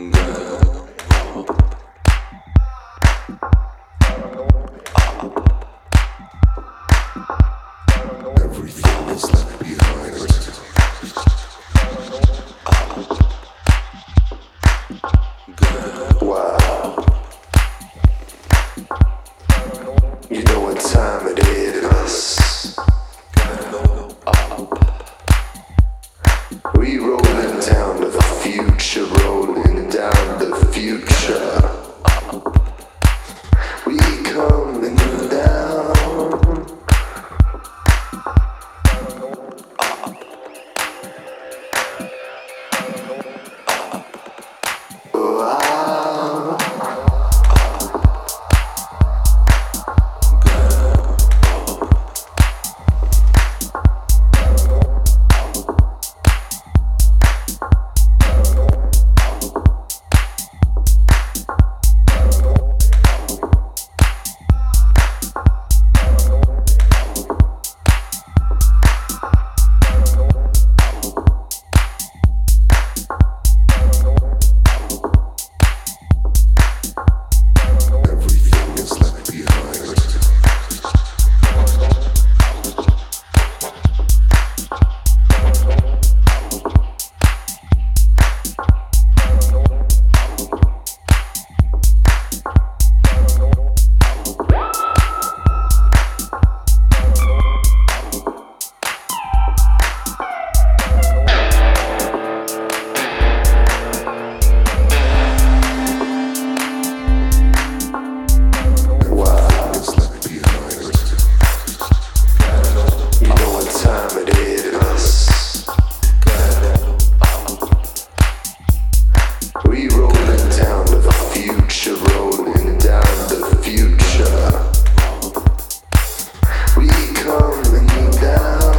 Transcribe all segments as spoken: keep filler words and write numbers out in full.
Everything is left behind. Wow. You know what time it is. We rolling down to the future, rolling down the future. We coming down. Wow. Everything is left behind. Wow, it's left behind. You know what time it is. We rolling down to the future, rolling down the future. We coming down.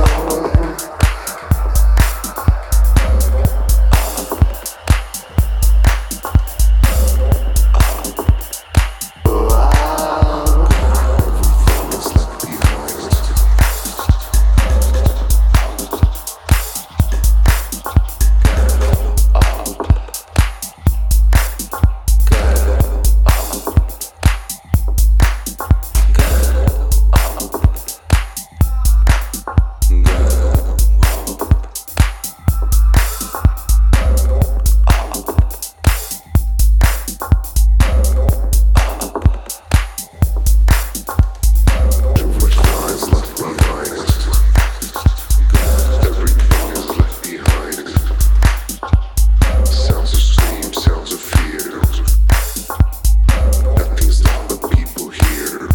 Wow. Everything is left behind. Too much time is left behind. Everything is left behind. Sounds of scream, sounds of fear. Nothing's left but people here.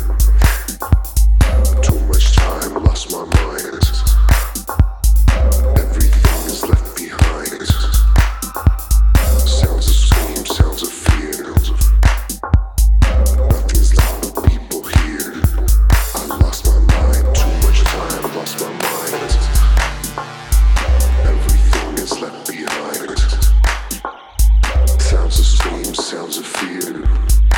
Too much time, lost my mind. Everything is left behind. Sounds of scream, sounds of fear. Nothing's left but people here. I lost my mind. Too much time, lost my mind. Everything is left behind. Sounds of scream, sounds of fear.